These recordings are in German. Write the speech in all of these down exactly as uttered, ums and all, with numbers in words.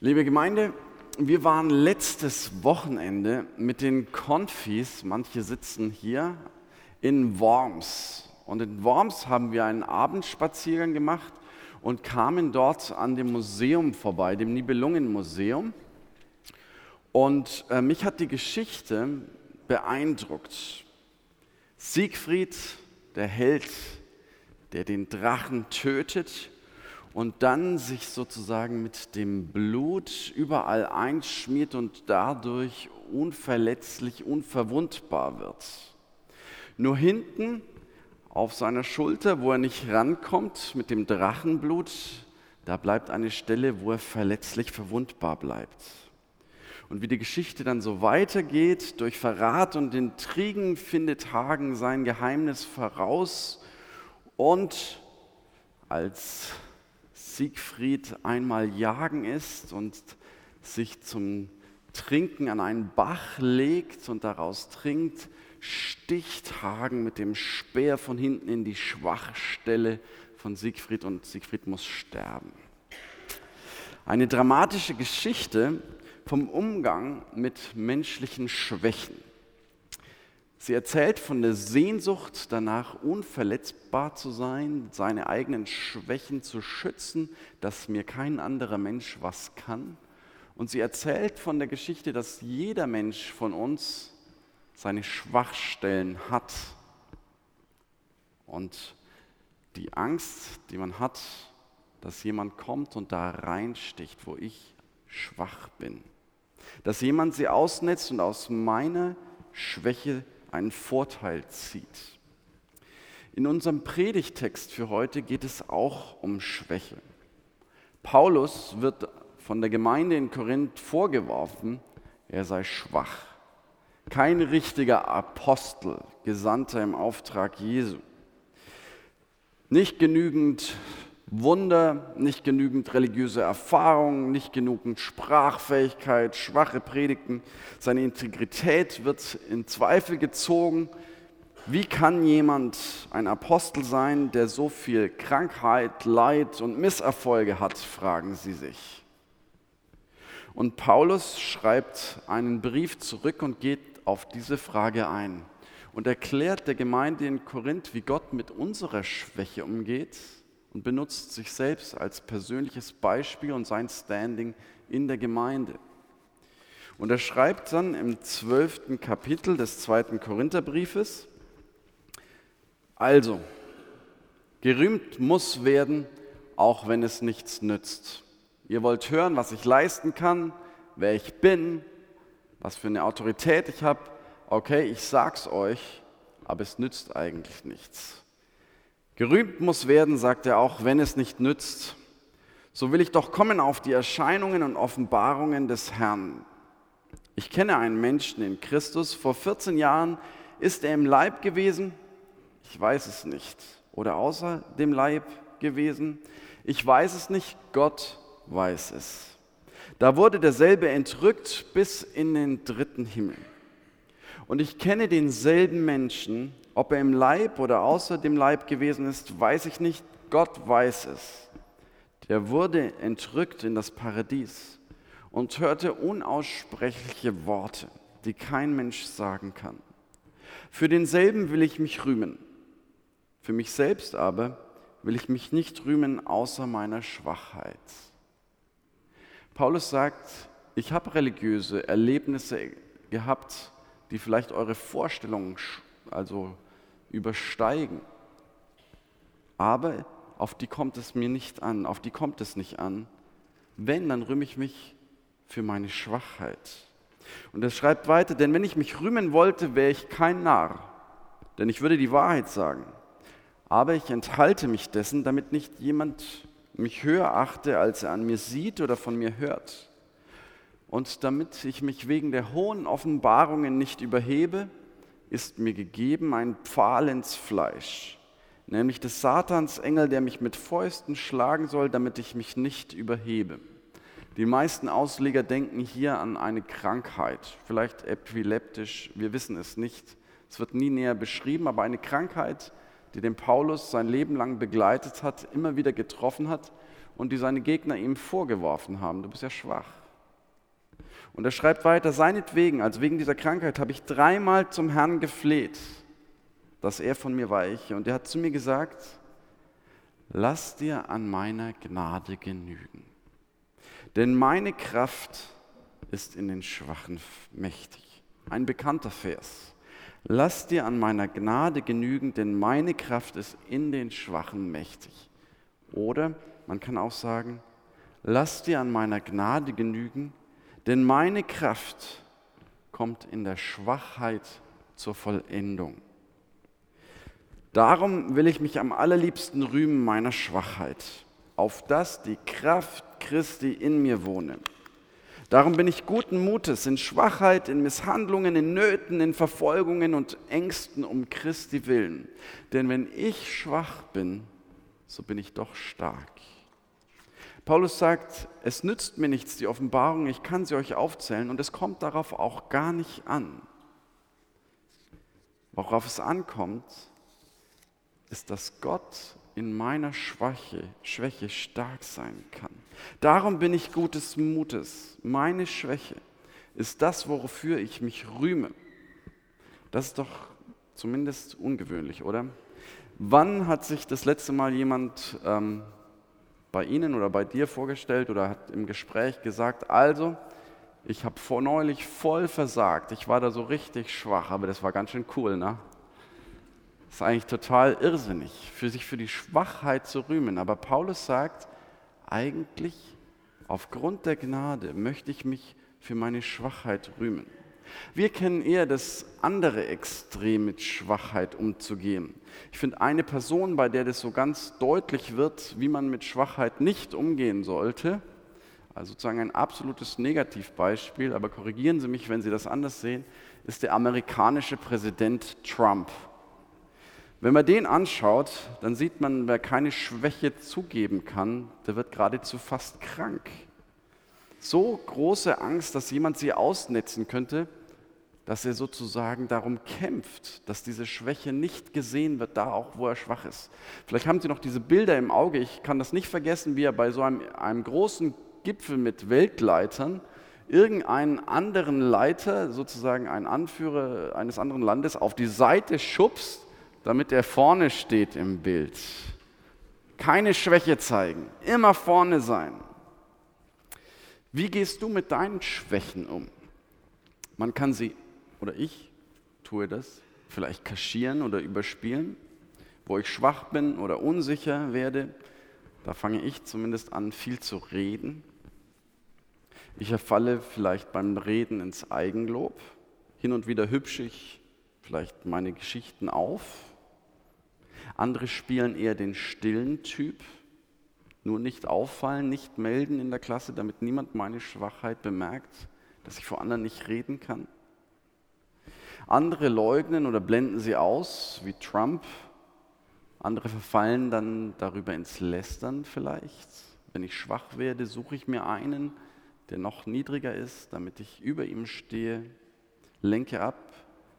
Liebe Gemeinde, wir waren letztes Wochenende mit den Konfis, manche sitzen hier, in Worms. Und in Worms haben wir einen Abendspaziergang gemacht und kamen dort an dem Museum vorbei, dem Nibelungenmuseum. Und äh, mich hat die Geschichte beeindruckt. Siegfried, der Held, der den Drachen tötet und dann sich sozusagen mit dem Blut überall einschmiert und dadurch unverletzlich, unverwundbar wird. Nur hinten auf seiner Schulter, wo er nicht rankommt mit dem Drachenblut, da bleibt eine Stelle, wo er verletzlich verwundbar bleibt. Und wie die Geschichte dann so weitergeht, durch Verrat und Intrigen findet Hagen sein Geheimnis voraus und als Siegfried einmal jagen ist und sich zum Trinken an einen Bach legt und daraus trinkt, sticht Hagen mit dem Speer von hinten in die Schwachstelle von Siegfried und Siegfried muss sterben. Eine dramatische Geschichte vom Umgang mit menschlichen Schwächen. Sie erzählt von der Sehnsucht danach, unverletzbar zu sein, seine eigenen Schwächen zu schützen, dass mir kein anderer Mensch was kann. Und sie erzählt von der Geschichte, dass jeder Mensch von uns seine Schwachstellen hat. Und die Angst, die man hat, dass jemand kommt und da reinsticht, wo ich schwach bin. Dass jemand sie ausnetzt und aus meiner Schwäche einen Vorteil zieht. In unserem Predigtext für heute geht es auch um Schwäche. Paulus wird von der Gemeinde in Korinth vorgeworfen, er sei schwach. Kein richtiger Apostel, Gesandter im Auftrag Jesu. Nicht genügend Wunder, nicht genügend religiöse Erfahrung, nicht genügend Sprachfähigkeit, schwache Predigten. Seine Integrität wird in Zweifel gezogen. Wie kann jemand ein Apostel sein, der so viel Krankheit, Leid und Misserfolge hat, fragen sie sich. Und Paulus schreibt einen Brief zurück und geht auf diese Frage ein und erklärt der Gemeinde in Korinth, wie Gott mit unserer Schwäche umgeht, und benutzt sich selbst als persönliches Beispiel und sein Standing in der Gemeinde. Und er schreibt dann im zwölften Kapitel des zweiten Korintherbriefes: Also, gerühmt muss werden, auch wenn es nichts nützt. Ihr wollt hören, was ich leisten kann, wer ich bin, was für eine Autorität ich habe. Okay, ich sag's euch, aber es nützt eigentlich nichts. Gerühmt muss werden, sagt er auch, wenn es nicht nützt. So will ich doch kommen auf die Erscheinungen und Offenbarungen des Herrn. Ich kenne einen Menschen in Christus. Vor vierzehn Jahren ist er im Leib gewesen. Ich weiß es nicht. Oder außer dem Leib gewesen. Ich weiß es nicht. Gott weiß es. Da wurde derselbe entrückt bis in den dritten Himmel. Und ich kenne denselben Menschen, ob er im Leib oder außer dem Leib gewesen ist, weiß ich nicht. Gott weiß es. Der wurde entrückt in das Paradies und hörte unaussprechliche Worte, die kein Mensch sagen kann. Für denselben will ich mich rühmen. Für mich selbst aber will ich mich nicht rühmen, außer meiner Schwachheit. Paulus sagt, ich habe religiöse Erlebnisse gehabt, die vielleicht eure Vorstellungen also übersteigen. Aber auf die kommt es mir nicht an, auf die kommt es nicht an. Wenn, dann rühme ich mich für meine Schwachheit. Und er schreibt weiter, denn wenn ich mich rühmen wollte, wäre ich kein Narr, denn ich würde die Wahrheit sagen. Aber ich enthalte mich dessen, damit nicht jemand mich höher achte, als er an mir sieht oder von mir hört. Und damit ich mich wegen der hohen Offenbarungen nicht überhebe, ist mir gegeben ein Pfahl ins Fleisch, nämlich des Satans Engel, der mich mit Fäusten schlagen soll, damit ich mich nicht überhebe. Die meisten Ausleger denken hier an eine Krankheit, vielleicht epileptisch, wir wissen es nicht. Es wird nie näher beschrieben, aber eine Krankheit, die den Paulus sein Leben lang begleitet hat, immer wieder getroffen hat und die seine Gegner ihm vorgeworfen haben. Du bist ja schwach. Und er schreibt weiter, seinetwegen, also wegen dieser Krankheit, habe ich dreimal zum Herrn gefleht, dass er von mir weiche. Und er hat zu mir gesagt, lass dir an meiner Gnade genügen. Denn meine Kraft ist in den Schwachen mächtig. Ein bekannter Vers. Lass dir an meiner Gnade genügen, denn meine Kraft ist in den Schwachen mächtig. Oder man kann auch sagen, lass dir an meiner Gnade genügen, denn meine Kraft kommt in der Schwachheit zur Vollendung. Darum will ich mich am allerliebsten rühmen meiner Schwachheit, auf dass die Kraft Christi in mir wohne. Darum bin ich guten Mutes in Schwachheit, in Misshandlungen, in Nöten, in Verfolgungen und Ängsten um Christi willen. Denn wenn ich schwach bin, so bin ich doch stark. Paulus sagt, es nützt mir nichts, die Offenbarung, ich kann sie euch aufzählen und es kommt darauf auch gar nicht an. Worauf es ankommt, ist, dass Gott in meiner Schwäche, Schwäche stark sein kann. Darum bin ich gutes Mutes. Meine Schwäche ist das, wofür ich mich rühme. Das ist doch zumindest ungewöhnlich, oder? Wann hat sich das letzte Mal jemand ähm, bei Ihnen oder bei dir vorgestellt oder hat im Gespräch gesagt, also, ich habe vor neulich voll versagt, ich war da so richtig schwach, aber das war ganz schön cool, ne? Das ist eigentlich total irrsinnig, für sich für die Schwachheit zu rühmen. Aber Paulus sagt, eigentlich aufgrund der Gnade möchte ich mich für meine Schwachheit rühmen. Wir kennen eher das andere Extrem, mit Schwachheit umzugehen. Ich finde eine Person, bei der das so ganz deutlich wird, wie man mit Schwachheit nicht umgehen sollte, also sozusagen ein absolutes Negativbeispiel, aber korrigieren Sie mich, wenn Sie das anders sehen, ist der amerikanische Präsident Trump. Wenn man den anschaut, dann sieht man, wer keine Schwäche zugeben kann, der wird geradezu fast krank. So große Angst, dass jemand sie ausnetzen könnte, dass er sozusagen darum kämpft, dass diese Schwäche nicht gesehen wird, da auch, wo er schwach ist. Vielleicht haben Sie noch diese Bilder im Auge, ich kann das nicht vergessen, wie er bei so einem, einem großen Gipfel mit Weltleitern irgendeinen anderen Leiter, sozusagen einen Anführer eines anderen Landes, auf die Seite schubst, damit er vorne steht im Bild. Keine Schwäche zeigen, immer vorne sein. Wie gehst du mit deinen Schwächen um? Man kann sie, oder ich tue das, vielleicht kaschieren oder überspielen. Wo ich schwach bin oder unsicher werde, da fange ich zumindest an, viel zu reden. Ich verfalle vielleicht beim Reden ins Eigenlob. Hin und wieder hübsche ich vielleicht meine Geschichten auf. Andere spielen eher den stillen Typ. Nur nicht auffallen, nicht melden in der Klasse, damit niemand meine Schwachheit bemerkt, dass ich vor anderen nicht reden kann. Andere leugnen oder blenden sie aus, wie Trump. Andere verfallen dann darüber ins Lästern vielleicht. Wenn ich schwach werde, suche ich mir einen, der noch niedriger ist, damit ich über ihm stehe, lenke ab.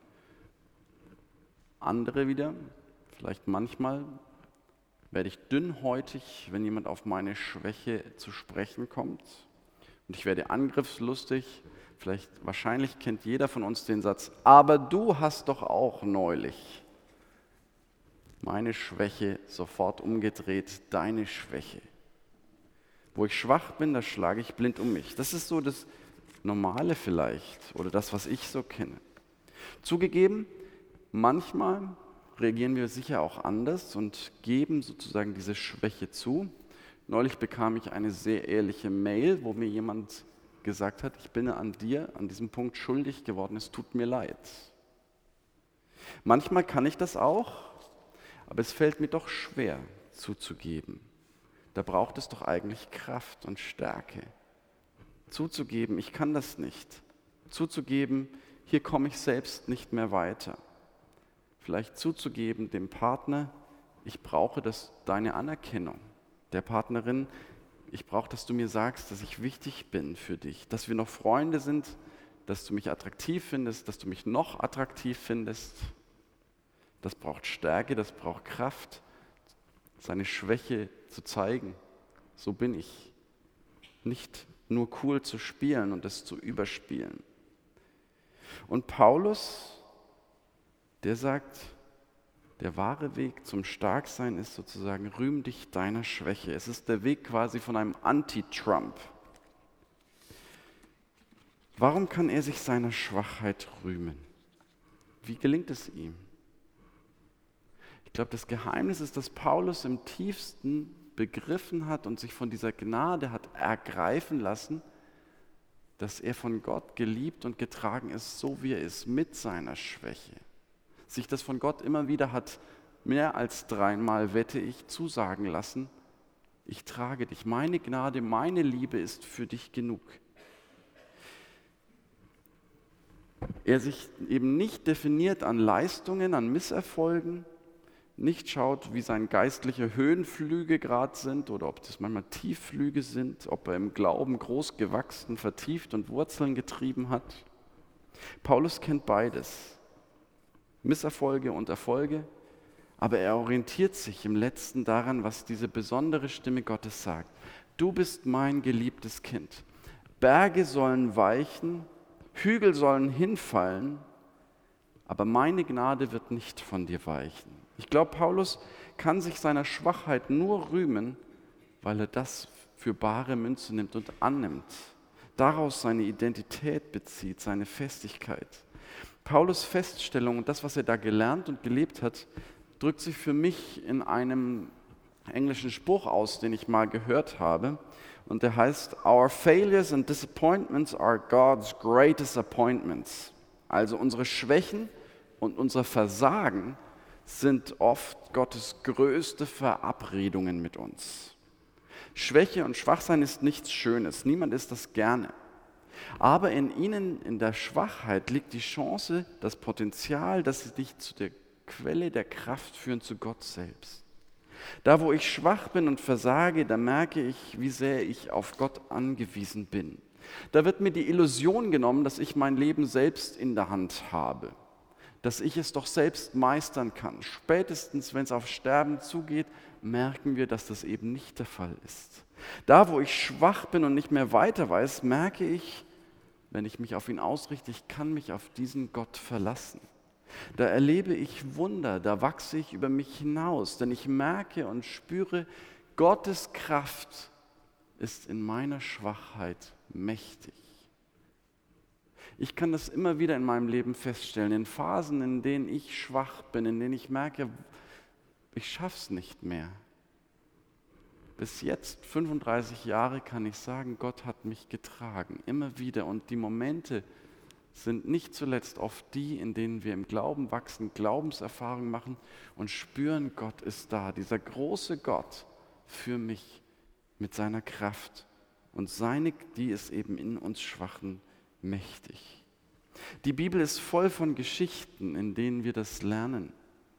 Andere wieder, vielleicht manchmal, werde ich dünnhäutig, wenn jemand auf meine Schwäche zu sprechen kommt. Und ich werde angriffslustig. Vielleicht, wahrscheinlich kennt jeder von uns den Satz, aber du hast doch auch neulich meine Schwäche sofort umgedreht, deine Schwäche. Wo ich schwach bin, da schlage ich blind um mich. Das ist so das Normale vielleicht oder das, was ich so kenne. Zugegeben, manchmal reagieren wir sicher auch anders und geben sozusagen diese Schwäche zu. Neulich bekam ich eine sehr ehrliche Mail, wo mir jemand gesagt hat, ich bin an dir, an diesem Punkt schuldig geworden, es tut mir leid. Manchmal kann ich das auch, aber es fällt mir doch schwer zuzugeben. Da braucht es doch eigentlich Kraft und Stärke. Zuzugeben, ich kann das nicht. Zuzugeben, hier komme ich selbst nicht mehr weiter. Vielleicht zuzugeben dem Partner, ich brauche das, deine Anerkennung. Der Partnerin, ich brauche, dass du mir sagst, dass ich wichtig bin für dich. Dass wir noch Freunde sind, dass du mich attraktiv findest, dass du mich noch attraktiv findest. Das braucht Stärke, das braucht Kraft, seine Schwäche zu zeigen, So bin ich. Nicht nur cool zu spielen und es zu überspielen. Und Paulus, der sagt, der wahre Weg zum Starksein ist sozusagen, rühm dich deiner Schwäche. Es ist der Weg quasi von einem Anti-Trump. Warum kann er sich seiner Schwachheit rühmen? Wie gelingt es ihm? Ich glaube, das Geheimnis ist, dass Paulus im tiefsten begriffen hat und sich von dieser Gnade hat ergreifen lassen, dass er von Gott geliebt und getragen ist, so wie er ist, mit seiner Schwäche. Sich das von Gott immer wieder hat, mehr als dreimal, wette ich, zusagen lassen, ich trage dich, meine Gnade, meine Liebe ist für dich genug. Er sich eben nicht definiert an Leistungen, an Misserfolgen, nicht schaut, wie seine geistliche Höhenflüge gerade sind oder ob das manchmal Tiefflüge sind, ob er im Glauben groß gewachsen, vertieft und Wurzeln getrieben hat. Paulus kennt beides, Misserfolge und Erfolge, aber er orientiert sich im Letzten daran, was diese besondere Stimme Gottes sagt. Du bist mein geliebtes Kind. Berge sollen weichen, Hügel sollen hinfallen, aber meine Gnade wird nicht von dir weichen. Ich glaube, Paulus kann sich seiner Schwachheit nur rühmen, weil er das für bare Münze nimmt und annimmt. Daraus seine Identität bezieht, seine Festigkeit. Paulus' Feststellung und das, was er da gelernt und gelebt hat, drückt sich für mich in einem englischen Spruch aus, den ich mal gehört habe. Und der heißt, Our failures and disappointments are God's greatest appointments. Also unsere Schwächen und unser Versagen sind oft Gottes größte Verabredungen mit uns. Schwäche und Schwachsein ist nichts Schönes, niemand ist das gerne. Aber in ihnen, in der Schwachheit, liegt die Chance, das Potenzial, dass sie dich zu der Quelle der Kraft führen, zu Gott selbst. Da, wo ich schwach bin und versage, da merke ich, wie sehr ich auf Gott angewiesen bin. Da wird mir die Illusion genommen, dass ich mein Leben selbst in der Hand habe, dass ich es doch selbst meistern kann. Spätestens, wenn es auf Sterben zugeht, merken wir, dass das eben nicht der Fall ist. Da, wo ich schwach bin und nicht mehr weiter weiß, merke ich, wenn ich mich auf ihn ausrichte, ich kann mich auf diesen Gott verlassen. Da erlebe ich Wunder, da wachse ich über mich hinaus, denn ich merke und spüre, Gottes Kraft ist in meiner Schwachheit mächtig. Ich kann das immer wieder in meinem Leben feststellen, in Phasen, in denen ich schwach bin, in denen ich merke, ich schaff's nicht mehr. Bis jetzt, fünfunddreißig Jahre, kann ich sagen, Gott hat mich getragen, immer wieder. Und die Momente sind nicht zuletzt oft die, in denen wir im Glauben wachsen, Glaubenserfahrungen machen und spüren, Gott ist da, dieser große Gott für mich mit seiner Kraft. Und seine, die ist eben in uns Schwachen mächtig. Die Bibel ist voll von Geschichten, in denen wir das lernen.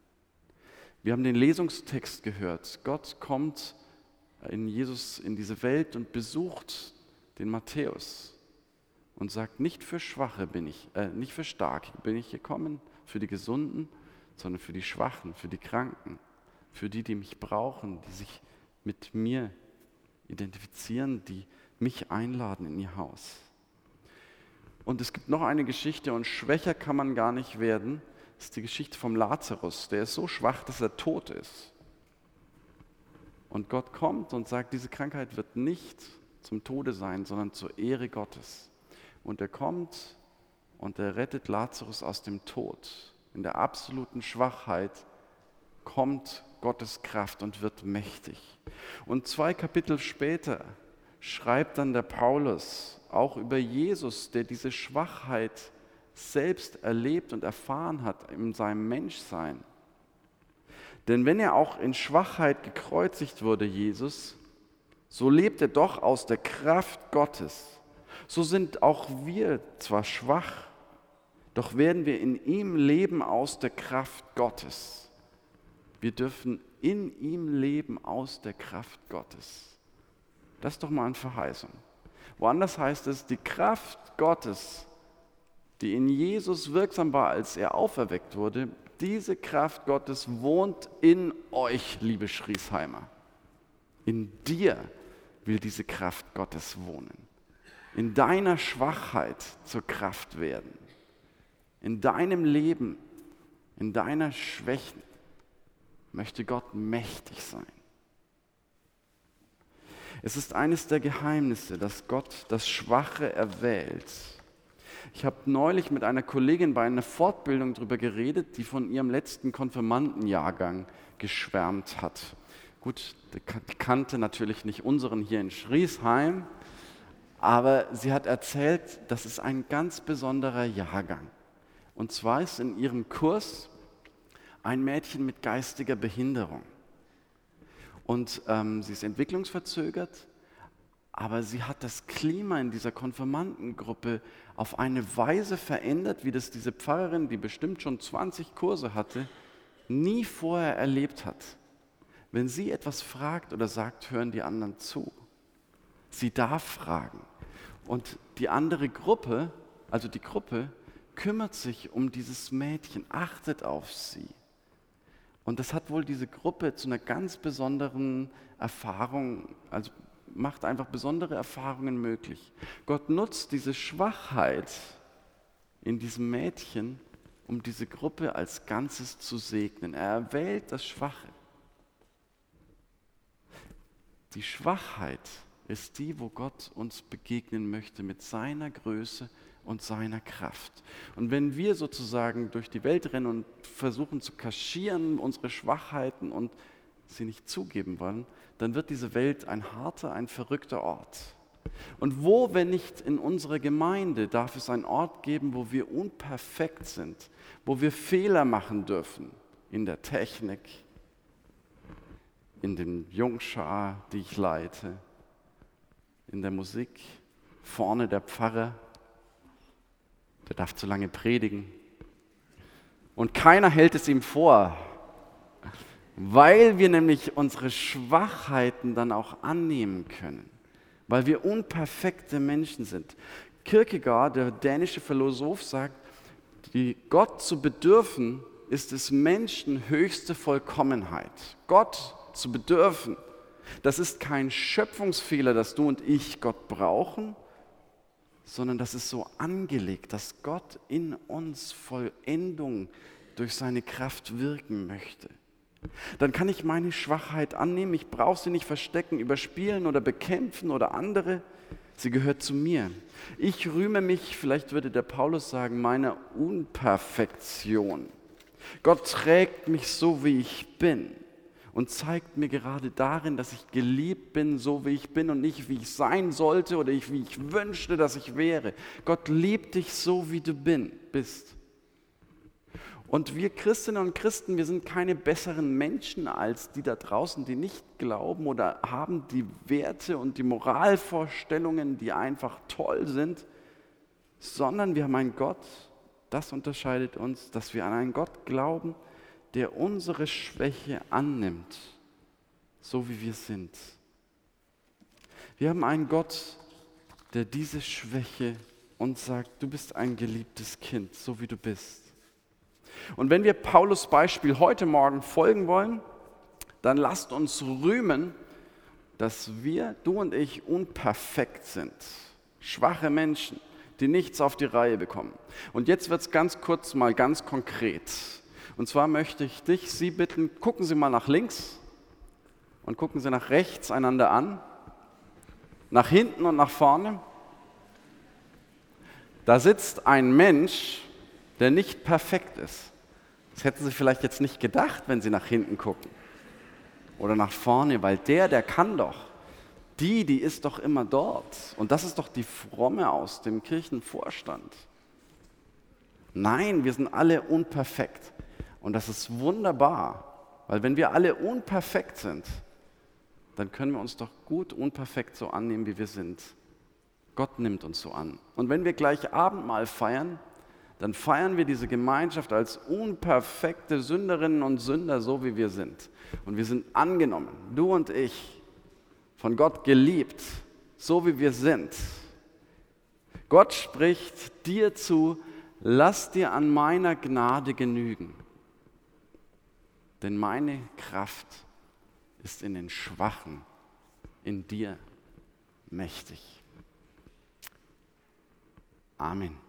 Wir haben den Lesungstext gehört. Gott kommt in Jesus in diese Welt und besucht den Matthäus und sagt, nicht für Schwache bin ich, äh, nicht für Starke bin ich gekommen, für die Gesunden, sondern für die Schwachen, für die Kranken, für die, die mich brauchen, die sich mit mir identifizieren, die mich einladen in ihr Haus. Und es gibt noch eine Geschichte, und schwächer kann man gar nicht werden, das ist die Geschichte vom Lazarus. Der ist so schwach, dass er tot ist. Und Gott kommt und sagt, diese Krankheit wird nicht zum Tode sein, sondern zur Ehre Gottes. Und er kommt und er rettet Lazarus aus dem Tod. In der absoluten Schwachheit kommt Gottes Kraft und wird mächtig. Und zwei Kapitel später schreibt dann der Paulus auch über Jesus, der diese Schwachheit selbst erlebt und erfahren hat in seinem Menschsein. Denn wenn er auch in Schwachheit gekreuzigt wurde, Jesus, so lebt er doch aus der Kraft Gottes. So sind auch wir zwar schwach, doch werden wir in ihm leben aus der Kraft Gottes. Wir dürfen in ihm leben aus der Kraft Gottes. Das ist doch mal eine Verheißung. Woanders heißt es, die Kraft Gottes, die in Jesus wirksam war, als er auferweckt wurde, diese Kraft Gottes wohnt in euch, liebe Schriesheimer. In dir will diese Kraft Gottes wohnen. In deiner Schwachheit zur Kraft werden. In deinem Leben, in deiner Schwächen möchte Gott mächtig sein. Es ist eines der Geheimnisse, dass Gott das Schwache erwählt. Ich habe neulich mit einer Kollegin bei einer Fortbildung darüber geredet, die von ihrem letzten Konfirmandenjahrgang geschwärmt hat. Gut, die kannte natürlich nicht unseren hier in Schriesheim, aber sie hat erzählt, das ist ein ganz besonderer Jahrgang. Und zwar ist in ihrem Kurs ein Mädchen mit geistiger Behinderung. Und ähm, sie ist entwicklungsverzögert, aber sie hat das Klima in dieser Konfirmandengruppe auf eine Weise verändert, wie das diese Pfarrerin, die bestimmt schon zwanzig Kurse hatte, nie vorher erlebt hat. Wenn sie etwas fragt oder sagt, hören die anderen zu. Sie darf fragen. Und die andere Gruppe, also die Gruppe, kümmert sich um dieses Mädchen, achtet auf sie. Und das hat wohl diese Gruppe zu einer ganz besonderen Erfahrung, also macht einfach besondere Erfahrungen möglich. Gott nutzt diese Schwachheit in diesem Mädchen, um diese Gruppe als Ganzes zu segnen. Er erwählt das Schwache. Die Schwachheit ist die, wo Gott uns begegnen möchte mit seiner Größe und seiner Kraft. Und wenn wir sozusagen durch die Welt rennen und versuchen zu kaschieren, unsere Schwachheiten und sie nicht zugeben wollen, dann wird diese Welt ein harter, ein verrückter Ort. Und wo, wenn nicht in unserer Gemeinde, darf es einen Ort geben, wo wir unperfekt sind, wo wir Fehler machen dürfen in der Technik, in den Jungschar, die ich leite, in der Musik, vorne der Pfarrer, der darf zu lange predigen. Und keiner hält es ihm vor, weil wir nämlich unsere Schwachheiten dann auch annehmen können, weil wir unperfekte Menschen sind. Kierkegaard, der dänische Philosoph, sagt, die Gott zu bedürfen, ist des Menschen höchste Vollkommenheit. Gott zu bedürfen, das ist kein Schöpfungsfehler, dass du und ich Gott brauchen, sondern das ist so angelegt, dass Gott in uns Vollendung durch seine Kraft wirken möchte. Dann kann ich meine Schwachheit annehmen, ich brauche sie nicht verstecken, überspielen oder bekämpfen oder andere. Sie gehört zu mir. Ich rühme mich, vielleicht würde der Paulus sagen, meiner Unperfektion. Gott trägt mich so, wie ich bin und zeigt mir gerade darin, dass ich geliebt bin, so wie ich bin und nicht, wie ich sein sollte oder ich, wie ich wünschte, dass ich wäre. Gott liebt dich so, wie du bin, bist. Und wir Christinnen und Christen, wir sind keine besseren Menschen als die da draußen, die nicht glauben oder haben die Werte und die Moralvorstellungen, die einfach toll sind, sondern wir haben einen Gott, das unterscheidet uns, dass wir an einen Gott glauben, der unsere Schwäche annimmt, so wie wir sind. Wir haben einen Gott, der diese Schwäche uns sagt, du bist ein geliebtes Kind, so wie du bist. Und wenn wir Paulus Beispiel heute Morgen folgen wollen, dann lasst uns rühmen, dass wir, du und ich, unperfekt sind. Schwache Menschen, die nichts auf die Reihe bekommen. Und jetzt wird es ganz kurz mal ganz konkret. Und zwar möchte ich dich, Sie bitten, gucken Sie mal nach links und gucken Sie nach rechts einander an, nach hinten und nach vorne. Da sitzt ein Mensch, der nicht perfekt ist. Das hätten Sie vielleicht jetzt nicht gedacht, wenn Sie nach hinten gucken oder nach vorne, weil der, der kann doch. Die, die ist doch immer dort. Und das ist doch die Fromme aus dem Kirchenvorstand. Nein, wir sind alle unperfekt. Und das ist wunderbar, weil wenn wir alle unperfekt sind, dann können wir uns doch gut unperfekt so annehmen, wie wir sind. Gott nimmt uns so an. Und wenn wir gleich Abendmahl feiern, dann feiern wir diese Gemeinschaft als unperfekte Sünderinnen und Sünder, so wie wir sind. Und wir sind angenommen, du und ich, von Gott geliebt, so wie wir sind. Gott spricht dir zu, lass dir an meiner Gnade genügen. Denn meine Kraft ist in den Schwachen, in dir mächtig. Amen.